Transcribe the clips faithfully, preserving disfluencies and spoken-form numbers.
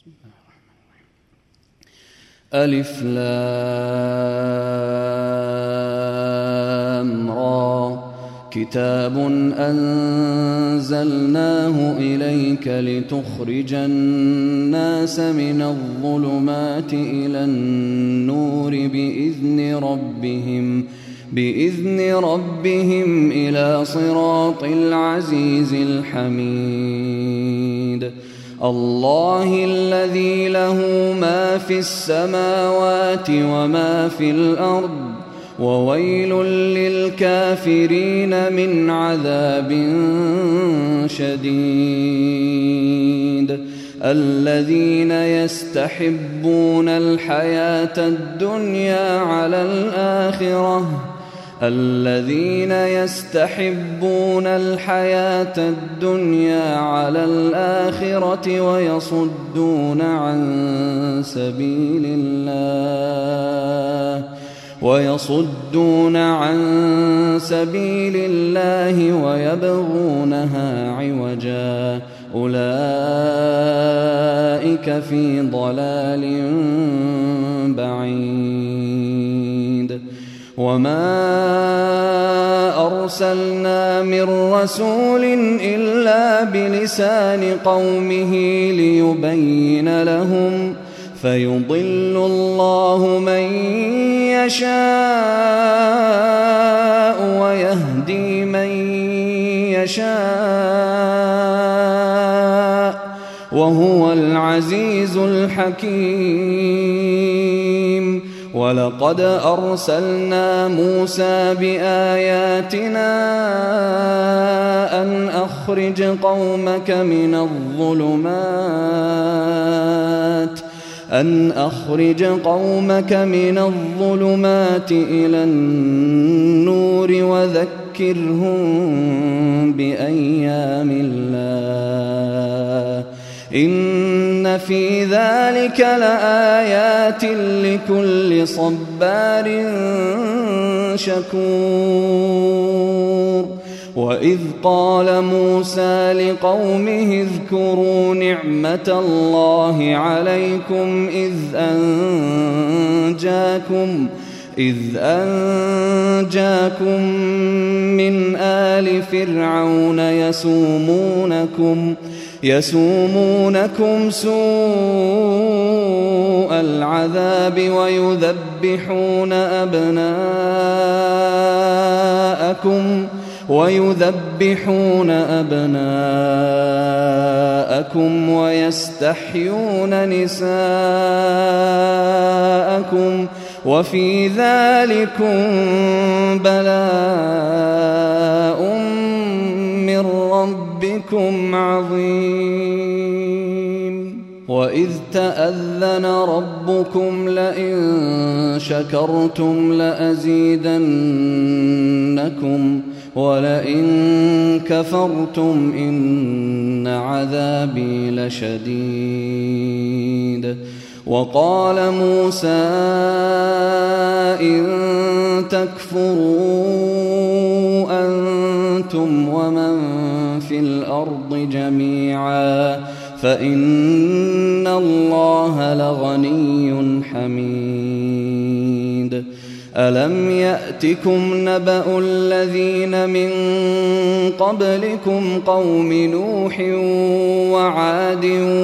ألف لام را كتاب أنزلناه إليك لتخرج الناس من الظلمات إلى النور بإذن ربهم بإذن ربهم إلى صراط العزيز الحميد الله الذي له ما في السماوات وما في الأرض وويل للكافرين من عذاب شديد الذين يستحبون الحياة الدنيا على الآخرة الذين يستحبون الحياة الدنيا على الآخرة ويصدون عن سبيل الله ويصدون عن سبيل الله ويبغونها عوجا أولئك في ضلال بعيد وما أرسلنا من رسول إلا بلسان قومه ليبين لهم فيضل الله من يشاء ويهدي من يشاء وهو العزيز الحكيم ولقد أرسلنا موسى بآياتنا أن أخرج قومك من الظلمات أن أخرج قومك من الظلمات إلى النور وذكرهم بأيام الله إن في ذلك لآيات لكل صبار شكور وإذ قال موسى لقومه اذكروا نعمة الله عليكم إذ أنجاكم إذ أنجاكم من آل فرعون يسومونكم يسومونكم سوء العذاب ويذبحون أبناءكم ويذبحون أبناءكم ويستحيون نساءكم وفي ذلكم بلاء من ربكم عظيم وإذ تأذن ربكم لئن شكرتم لأزيدنكم ولئن كفرتم إن عذابي لشديد وقال موسى إن تكفروا أنتم ومن في الأرض جميعا فإن الله لغني حميد ألم يأتكم نبأ الذين من قبلكم قوم نوح وعاد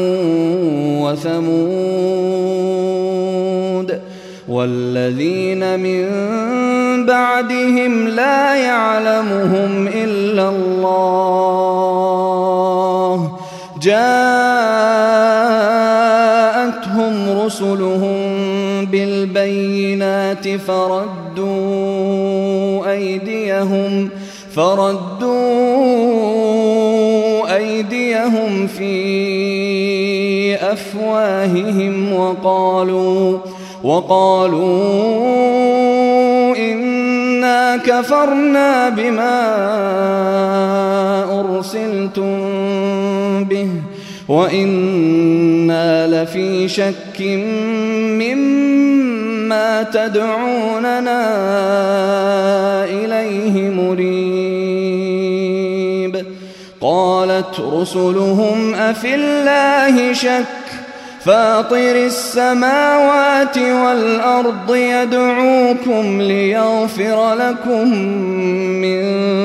وثمود والذين من بعدهم لا يعلمهم إلا الله جاءتهم رسلهم بالبينات فردوا أيديهم فردوا أيديهم في أفواههم وقالوا وقالوا إنا كفرنا بما أرسلتم به وإنا لفي شك مما تدعوننا إليه مريب قالت رسلهم أفي الله شك فاطر السماوات والأرض يدعوكم ليغفر لكم من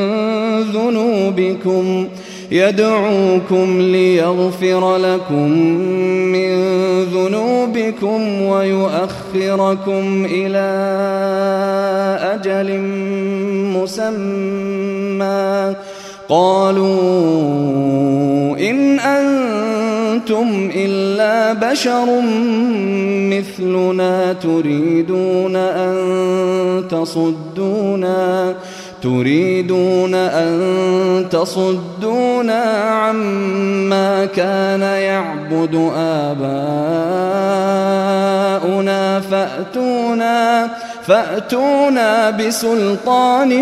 ذنوبكم يدعوكم ليغفر لكم من ذنوبكم ويؤخركم إلى أجل مسمى قالوا إن أنتم إلا بشر مثلنا تريدون أن تصدونا تريدون أن تصدونا عما كان يعبد آباؤنا فأتونا فأتونا بسلطان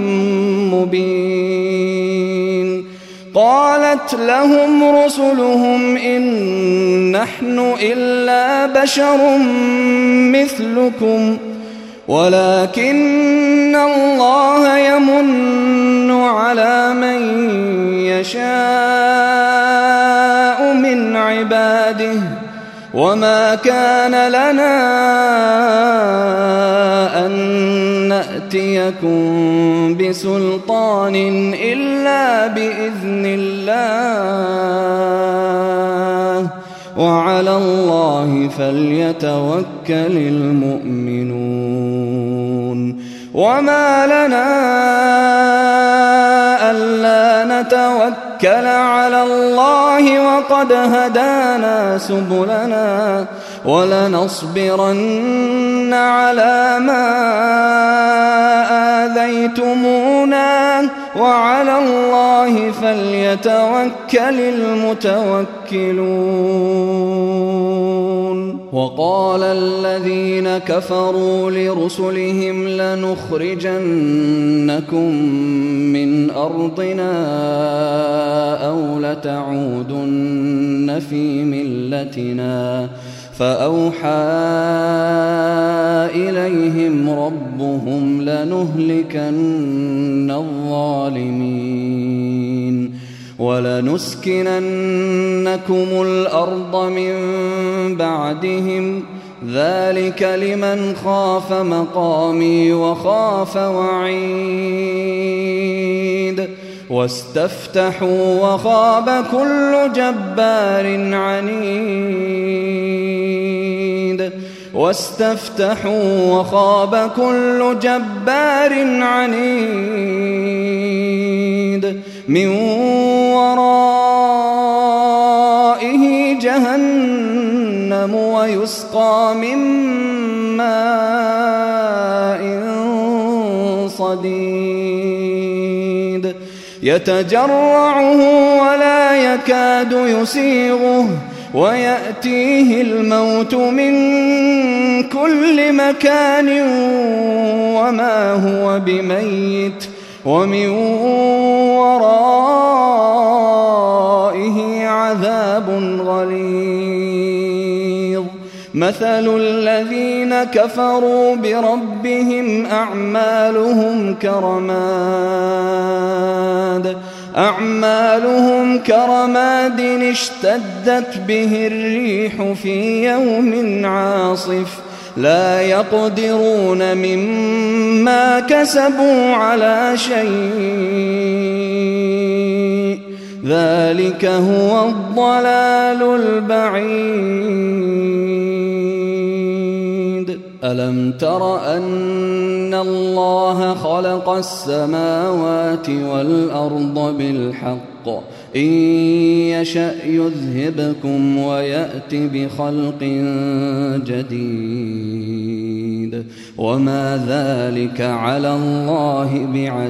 مبين قالت لهم رسلهم إن نحن إلا بشر مثلكم ولكن الله يمن على من يشاء من عباده وما كان لنا أن نأتيكم بسلطان إلا بإذن الله وعلى الله فليتوكل المؤمنون وما لنا ألا نتوكل على الله وقد هدانا سبلنا ولنصبرن على ما آذيتمونا وعلى الله فليتوكل المتوكلون وقال الذين كفروا لرسلهم لنخرجنكم من أرضنا أو لتعودن في ملتنا فأوحى إليهم ربهم لنهلكن الظالمين ولنسكننكم الأرض من بعدهم ذلك لمن خاف مقامي وخاف وعيد واستفتحوا وخاب كل جبار عنيد واستفتحوا وخاب كل جبار عنيد من ورائه جهنم ويسقى من ماء صديد يتجرعه ولا يكاد يسيغه ويأتيه الموت من كل مكان وما هو بميت ومن ورائه عذاب غليظ مثل الذين كفروا بربهم أعمالهم كرماد أعمالهم كرماد اشتدت به الريح في يوم عاصف لا يقدرون مما كسبوا على شيء ذلك هو الضلال البعيد ألم تر أن الله خلق السماوات والأرض بالحق إن يشأ يذهبكم ويأت بخلق جديد وما ذلك على الله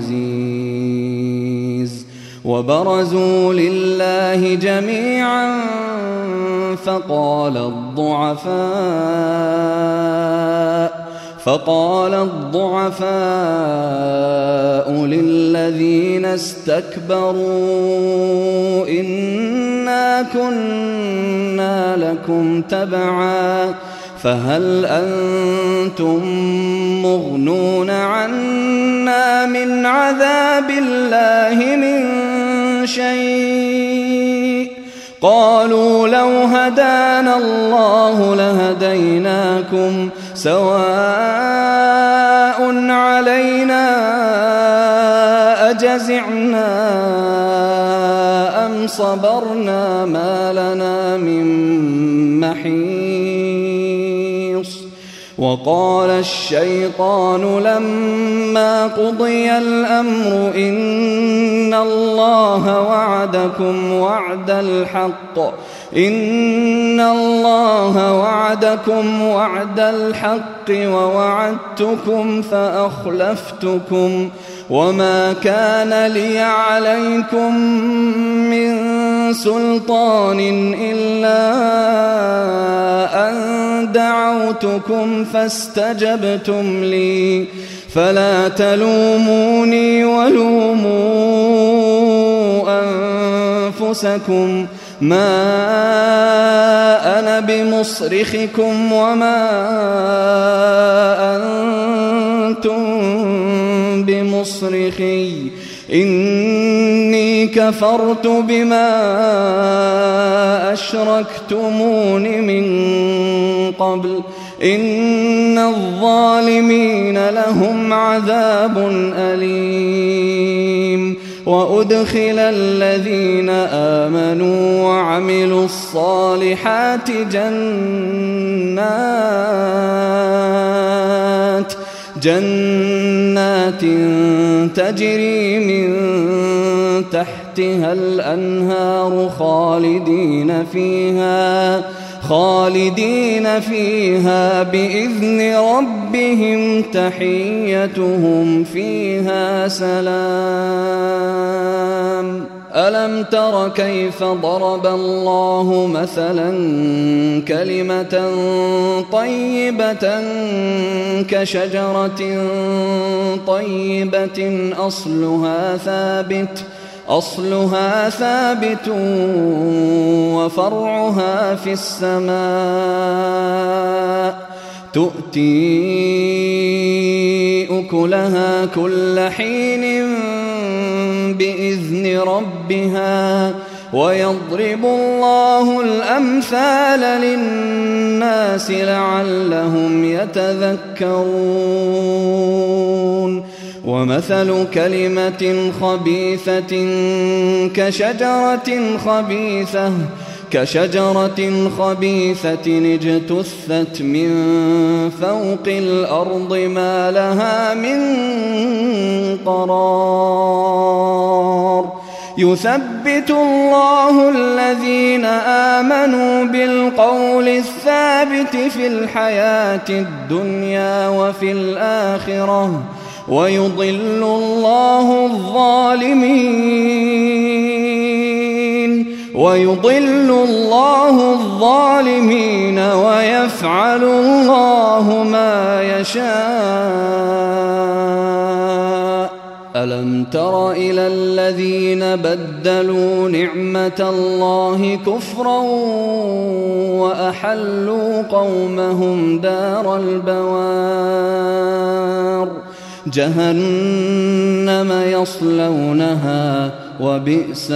بعزيز وبرزوا لله جميعا فقال الضعفاء فقال الضعفاء للذين استكبروا إنا كنا لكم تبعا فهل أنتم مغنون عنا من عذاب الله من شيء قالوا لو هدانا الله لهديناكم سواء علينا أجزعنا أم صبرنا ما لنا من محيص. وقال الشيطان لما قضي الأمر إن الله وعدكم وعد الحق إن الله وعدكم وعد الحق ووعدتكم فأخلفتكم وما كان لي عليكم من سلطان إلا أن دعوتكم فاستجبتم لي فلا تلوموني ولوموا أنفسكم ما أنا بمصرخكم وما أنتم بمصرخي إني كفرت بما أشركتمون من قبل إن الظالمين لهم عذاب أليم. وأدخل الذين آمنوا وعملوا الصالحات جنات جنات تجري من تحتها الأنهار خالدين فيها خالدين فيها بإذن ربهم تحيتهم فيها سلام. ألم تر كيف ضرب الله مثلا كلمة طيبة كشجرة طيبة أصلها ثابت أصلها ثابت وفرعها في السماء تؤتي أكلها كل حين بإذن ربها ويضرب الله الأمثال للناس لعلهم يتذكرون. ومثل كلمة خبيثة كشجرة خبيثة كشجرة خبيثة اجتثت من فوق الأرض ما لها من قرار. يثبت الله الذين آمنوا بالقول الثابت في الحياة الدنيا وفي الآخرة ويضل الله الظالمين ويضل الله الظالمين ويفعل الله ما يشاء. ألم تر إلى الذين بدلوا نعمة الله كفرا وأحلوا قومهم دار البوار جهنم يصلونها وبئس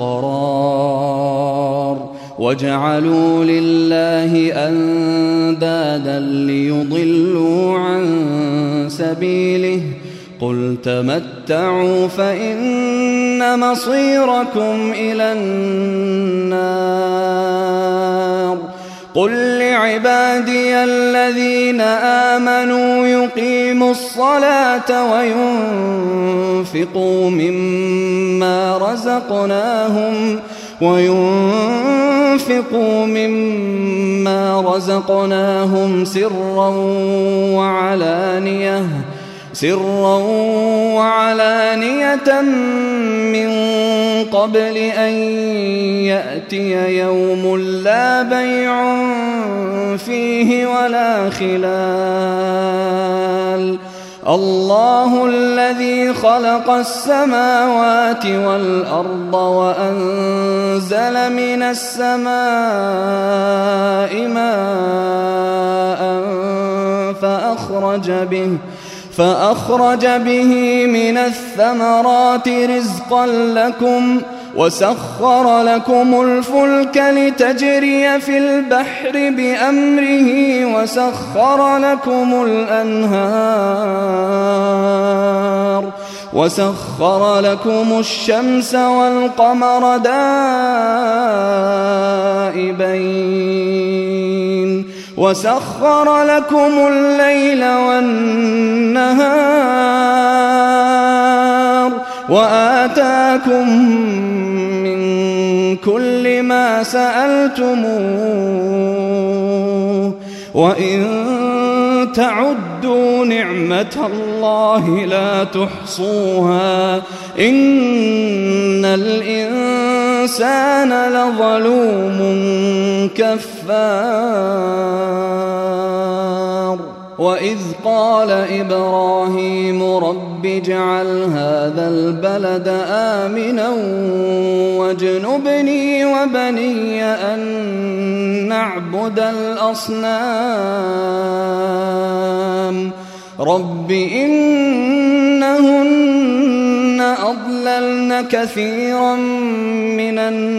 القرار. وجعلوا لله أندادا ليضلوا عن سبيله قل تمتعوا فإن مصيركم إلى النار. قل لعبادي الذين آمنوا يقيموا الصلاة وينفقوا مما رزقناهم وينفقوا مما رزقناهم سرا وعلانية سرا وعلانية من قبل أن يأتي يوم لا بيع فيه ولا خلال. الله الذي خلق السماوات والأرض وأنزل من السماء ماء فأخرج به فأخرج به من الثمرات رزقا لكم وسخر لكم الفلك لتجري في البحر بأمره وسخر لكم الأنهار وسخر لكم الشمس والقمر دائبين وسخر لكم الليل والنهار وآتاكم من كل ما سألتموه وإن تعدوا نعمة الله لا تحصوها إن الإنسان لظلوم كفار وإذ قال إبراهيم رب اجعل هذا البلد آمنا واجنبني وبني أن نعبد الأصنام رب إنهن أضللن كثيرا من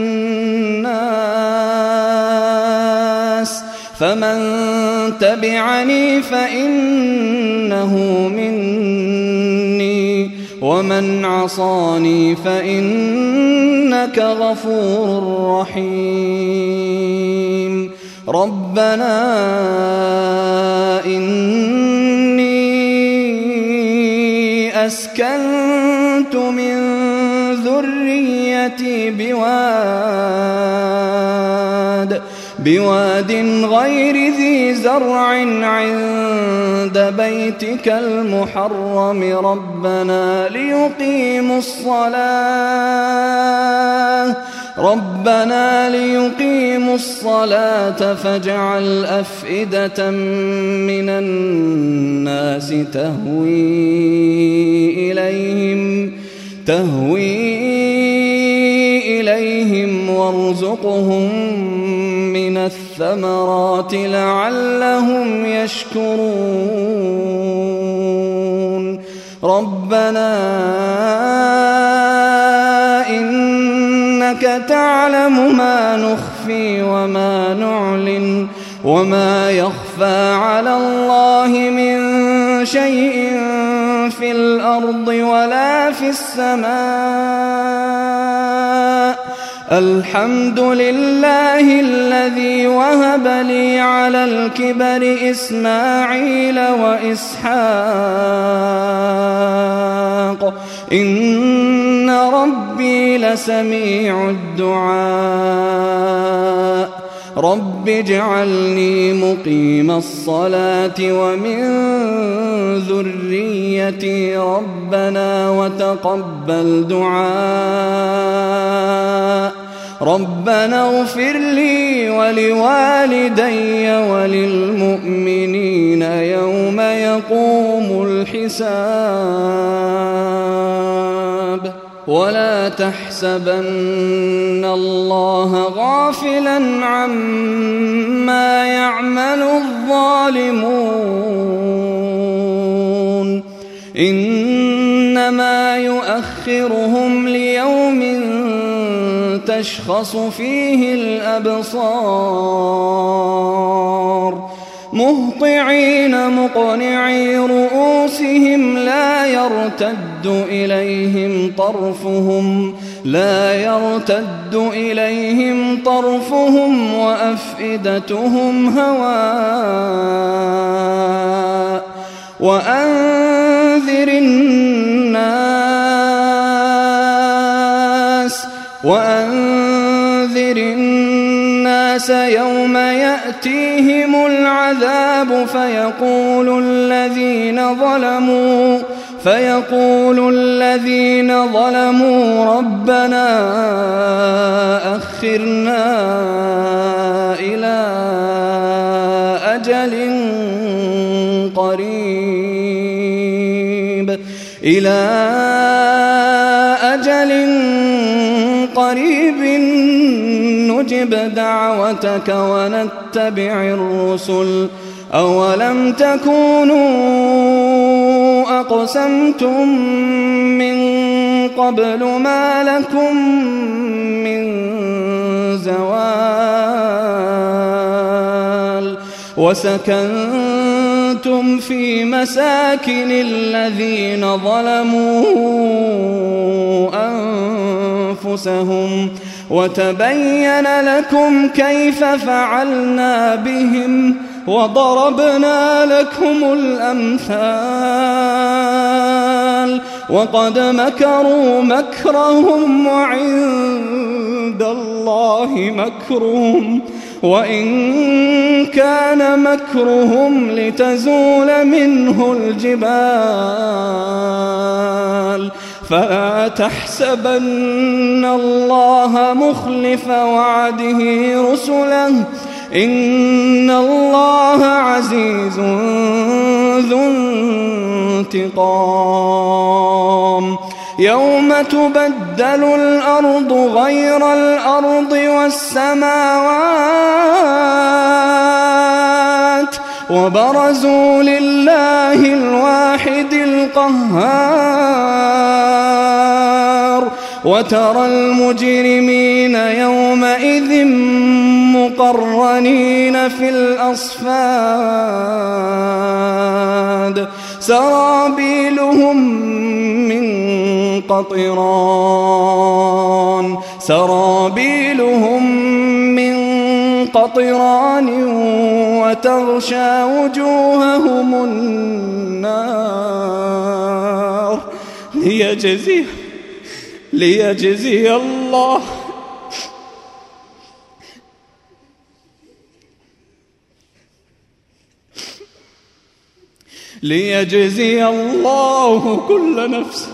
الناس فمن تبعني فإنه مني ومن عصاني فإنك غفور رحيم ربنا إني أسكنت من ذريتي بواد بواد غير ذي زرع عند بيتك المحرم ربنا ليقيموا الصلاة ربنا ليقيموا الصلاة فاجعل أفئدة من الناس تهوي إليهم تهوي إليهم وارزقهم من الثمرات لعلهم يشكرون ربنا إنك تعلم ما نخفي وما نعلن وما يخفى على الله من شيء في الأرض ولا في السماء الحمد لله الذي وهب لي على الكبر إسماعيل وإسحاق إن ربي لسميع الدعاء رب اجعلني مقيم الصلاة ومن ذريتي ربنا وتقبل دعاء ربنا اغفر لي ولوالدي وللمؤمنين يوم يقوم الحساب ولا تحسبن الله غافلا عما يعمل الظالمون إنما يؤخرهم ليوم تشخص فيه الأبصار مهطعين مقنعي رؤوسهم لا يرتد إليهم طرفهم لا يرتد إليهم طرفهم وأفئدتهم هواء وأنذر الناس وأنذر الناس يوم يأتيهم العذاب فيقول الذين ظلموا فيقول الذين ظلموا ربنا أخرنا إلى أجل قريب إلى أجل قريب نجب دعوتك ونتبع الرسل أولم تكونوا أقسمتم من قبل ما لكم من زوال وسكنتم في مساكن الذين ظلموا أنفسهم وتبين لكم كيف فعلنا بهم وضربنا لكم الأمثال وقد مكروا مكرهم وعند الله مكرهم وإن كان مكرهم لتزول منه الجبال فلا تحسبن الله مخلف وعده رسله إن الله عزيز ذو انتقام يوم تبدل الأرض غير الأرض والسماوات وبرزوا لله الواحد القهار وترى المجرمين يومئذ مقرنين في الأصفاد سرابيلهم من قطران سرابيلهم من قطران وتغشى وجوههم النار ليجزي ليجزي الله ليجزي الله كل نفس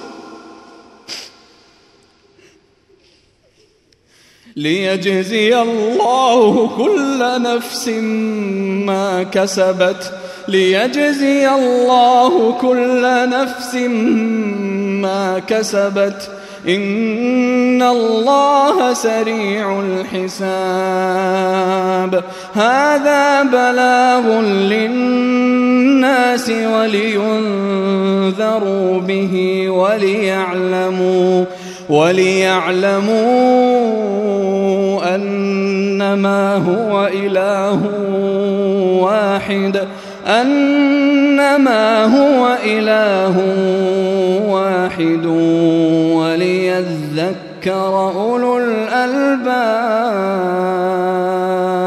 ليجزي الله كل نفس ما كسبت ليجزي الله كل نفس ما كسبت إن الله سريع الحساب هذا بلاغ للناس ولينذروا به وليعلموا وليعلموا أنما هو إله واحد أنما هو إله واحد وليذكر أولو الألباب.